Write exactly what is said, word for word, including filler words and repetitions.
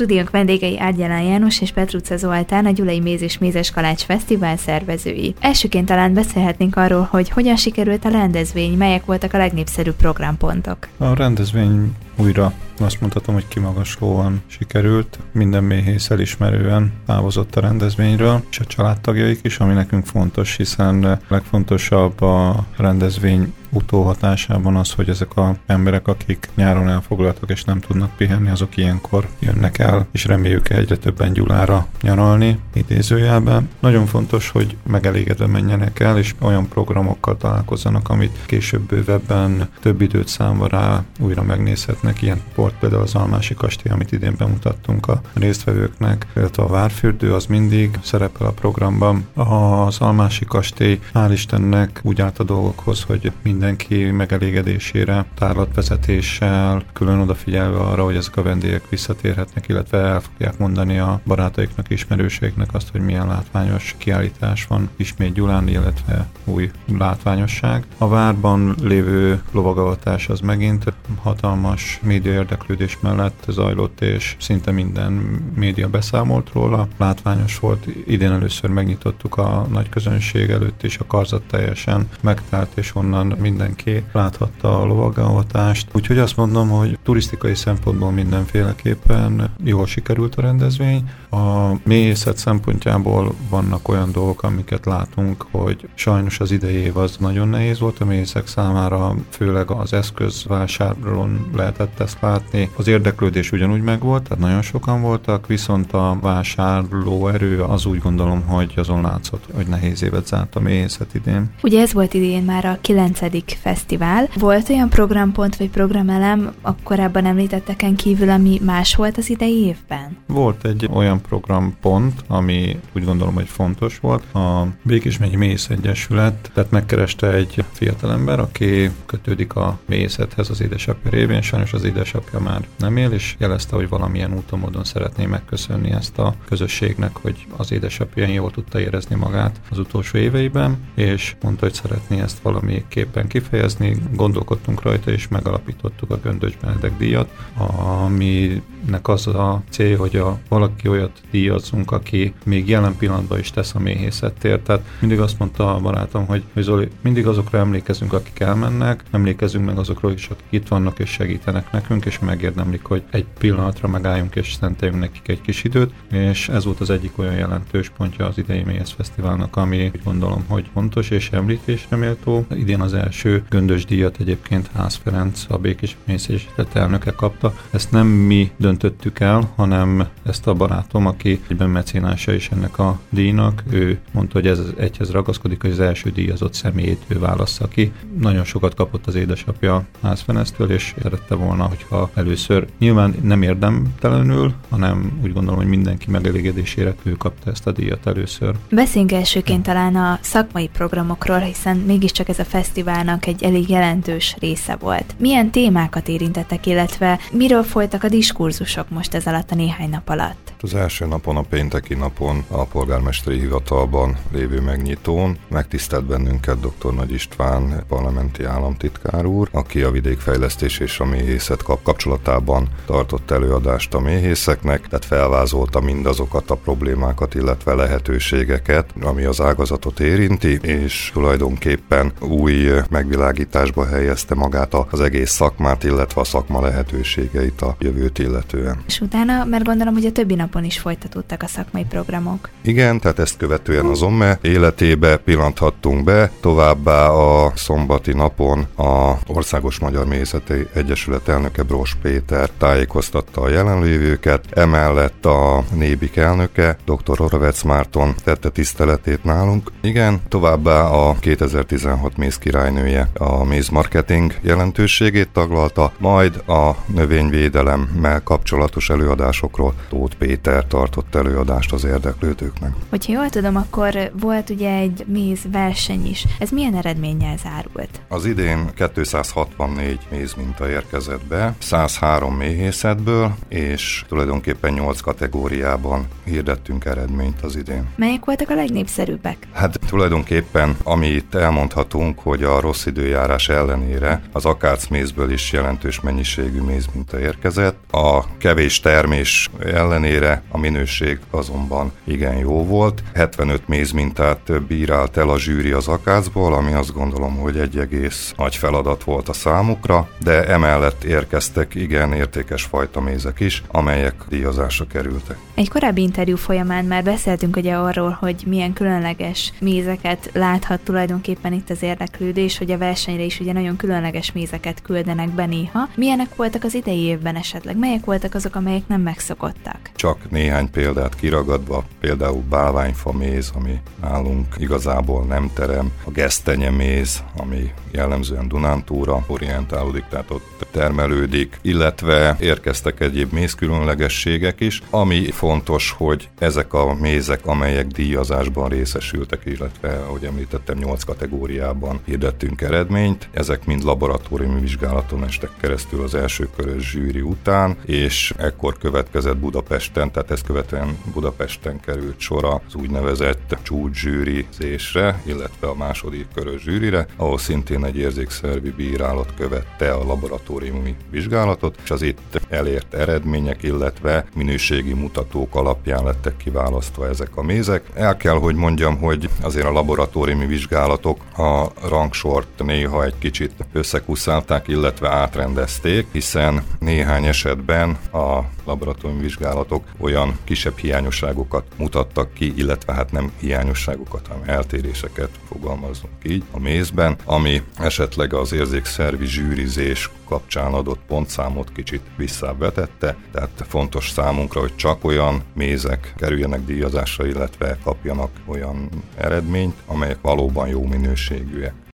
Stúdiónk vendégei Árgyalán János és Petrucza Zoltán, a Gyulai Méz és Mézes Kalács Fesztivál szervezői. Elsőként talán beszélhetnénk arról, hogy hogyan sikerült a rendezvény, melyek voltak a legnépszerűbb programpontok. A rendezvény újra azt mondhatom, hogy kimagaslóan sikerült. Minden méhész elismerően távozott a rendezvényről, és a családtagjaik is, ami nekünk fontos, hiszen a legfontosabb a rendezvény utóhatásában az, hogy ezek az emberek, akik nyáron elfoglaltak és nem tudnak pihenni, azok ilyenkor jönnek el, és reméljük egyre többen Gyulára nyaralni, idézőjelben. Nagyon fontos, hogy megelégedve menjenek el, és olyan programokkal találkozzanak, amit később bővebben több időt számva rá újra megnézhetnek. Ilyen port például az Almási kastély, amit idén bemutattunk a résztvevőknek, illetve a Várfürdő, az mindig szerepel a programban. Az Almási kastély, hál' Istennek úgy állt a dolgokhoz, hogy mindenki megelégedésére tárlatvezetéssel, külön odafigyelve arra, hogy ezek a vendégek visszatérhetnek, illetve el fogják mondani a barátaiknak, ismerőseiknek azt, hogy milyen látványos kiállítás van ismét Gyulán, illetve új látványosság. A várban lévő lovagatás az megint hatalmas média érdeklődés mellett zajlott, és szinte minden média beszámolt róla. Látványos volt, idén először megnyitottuk a nagy közönség előtt, és a karzat teljesen megtelt, és onnan mindenki láthatta a lovagolvatást. Úgyhogy azt mondom, hogy turisztikai szempontból mindenféleképpen jól sikerült a rendezvény. A méhészet szempontjából vannak olyan dolgok, amiket látunk, hogy sajnos az idei év az nagyon nehéz volt a méhészek számára, főleg az eszközvásáron lehetett ezt látni. Az érdeklődés ugyanúgy megvolt, tehát nagyon sokan voltak, viszont a vásárló erő az úgy gondolom, hogy azon látszott, hogy nehéz évet zárt a méhészet idén. Ugye ez volt idén már a kilencedik fesztivál. Volt olyan programpont vagy programelem a korábban említetteken kívül, ami más volt az idei évben? Volt egy olyan programpont, ami úgy gondolom, hogy fontos volt. A Békés megyei Méhész Egyesület, tehát megkereste egy fiatalember, aki kötődik a méhészethez az édesapja révén, sajnos az édesapja már nem él, és jelezte, hogy valamilyen úton módon szeretné megköszönni ezt a közösségnek, hogy az édesapja jól tudta érezni magát az utolsó éveiben, és mondta, hogy szeretné ezt valamiképpen kifejezni. Gondolkodtunk rajta, és megalapítottuk a Göndös Benedek díjat, aminek az a cél, hogy a valaki olyat díjazzunk, aki még jelen pillanatban is tesz a méhészetért. Tehát mindig azt mondta a barátom, hogy, hogy Zoli, mindig azokra emlékezünk, akik elmennek, emlékezünk meg azokról is, akik itt vannak és segítenek nekünk, és megérdemlik, hogy egy pillanatra megálljunk és szenteljünk nekik egy kis időt, és ez volt az egyik olyan jelentős pontja az idei Méhész Fesztiválnak, ami úgy gondolom, hogy fontos és említésre méltó. Idén az első Göndös díjat egyébként Ház Ferenc, a Békés Méhész Egyesület elnöke kapta. Ezt nem mi döntöttük el, hanem ezt a barátom, aki egyben mecénása is ennek a díjnak, ő mondta, hogy ez egyhez ragaszkodik, hogy az első díjazott személyét ő válassza ki. Nagyon sokat kapott az édesapja Ház Ferenctől, és szerette volna, hogyha először nyilván nem érdemtelenül, hanem úgy gondolom, hogy mindenki megelégedésére ő kapta ezt a díjat először. Beszéljünk elsőként talán a szakmai programokról, hiszen mégiscsak ez a fesztiválnak egy elég jelentős része volt. Milyen témákat érintettek, illetve miről folytak a diskurzusok most ez alatt a néhány nap alatt? Az első napon, a pénteki napon a polgármesteri hivatalban lévő megnyitón megtisztelt bennünket dr. Nagy István parlamenti államtitkár úr, aki a vidékfejlesztés és a méhészet kapcsolatában tartott előadást a méhészeknek, tehát felvázolta mindazokat a problémákat, illetve lehetőségeket, ami az ágazatot érinti, és tulajdonképpen új megvilágításba helyezte magát az egész szakmát, illetve a szakma lehetőségeit a jövőt illetően. És utána, mert gondolom, hogy a többi napon is folytatódtak a szakmai programok. Igen, tehát ezt követően az OMME életébe pillanthattunk be, továbbá a szombati napon a Országos Magyar Méhészeti Egyesület elnöke Bross Péter tájékoztatta a jelenlévőket, emellett a Nébik elnöke, dr. Oravec Márton tette tiszteletét nálunk. Igen, továbbá a kétezer-tizenhat méz királynője a mézmarketing jelentőségét taglalta, majd a növényvédelemmel kapcsolatos előadásokról Tóth Péter liter tartott előadást az érdeklődőknek. Hogyha jól tudom, akkor volt ugye egy mézverseny is. Ez milyen eredménnyel zárult? Az idén kétszázhatvannégy mézminta érkezett be, száz három méhészetből, és tulajdonképpen nyolc kategóriában hirdettünk eredményt az idén. Melyek voltak a legnépszerűbbek? Hát tulajdonképpen, amit elmondhatunk, hogy a rossz időjárás ellenére az akácmézből is jelentős mennyiségű mézminta érkezett. A kevés termés ellenére a minőség azonban igen jó volt. hetvenöt mézmintát bírált el a zsűri az akácból, ami azt gondolom, hogy egy egész nagy feladat volt a számukra, de emellett érkeztek igen értékes fajta mézek is, amelyek díjazásra kerültek. Egy korábbi interjú folyamán már beszéltünk ugye arról, hogy milyen különleges mézeket láthat tulajdonképpen itt az érdeklődés, hogy a versenyre is ugye nagyon különleges mézeket küldenek be néha. Milyenek voltak az idei évben esetleg? Melyek voltak azok, amelyek nem megszokottak? Csak néhány példát kiragadva, például bálványfa méz, ami nálunk igazából nem terem, a gesztenyeméz, ami jellemzően Dunántúlra orientálódik, tehát ott termelődik, illetve érkeztek egyéb mézkülönlegességek is, ami fontos, hogy ezek a mézek, amelyek díjazásban részesültek, illetve, ahogy említettem, nyolc kategóriában hirdettünk eredményt, ezek mind laboratóriumi vizsgálaton estek keresztül az első körös zsűri után, és ekkor következett Budapesten, tehát ezt követően Budapesten került sor az úgynevezett csúcszsűrizésre, illetve a második körös zsűrire, ahol szintén egy érzékszervi bírálat követte a laboratóriumi vizsgálatot, és az itt elért eredmények, illetve minőségi mutatók alapján lettek kiválasztva ezek a mézek. El kell, hogy mondjam, hogy azért a laboratóriumi vizsgálatok a rangsort néha egy kicsit összekuszálták, illetve átrendezték, hiszen néhány esetben a laboratóriumi vizsgálatok olyan kisebb hiányosságokat mutattak ki, illetve hát nem hiányosságokat, hanem eltéréseket fogalmazunk így a mézben, ami esetleg az érzékszervi zsűrizés kapcsán adott pontszámot kicsit visszávetette, tehát fontos számunkra, hogy csak olyan mézek kerüljenek díjazásra, illetve kapjanak olyan eredményt, amelyek valóban jó minőségűek.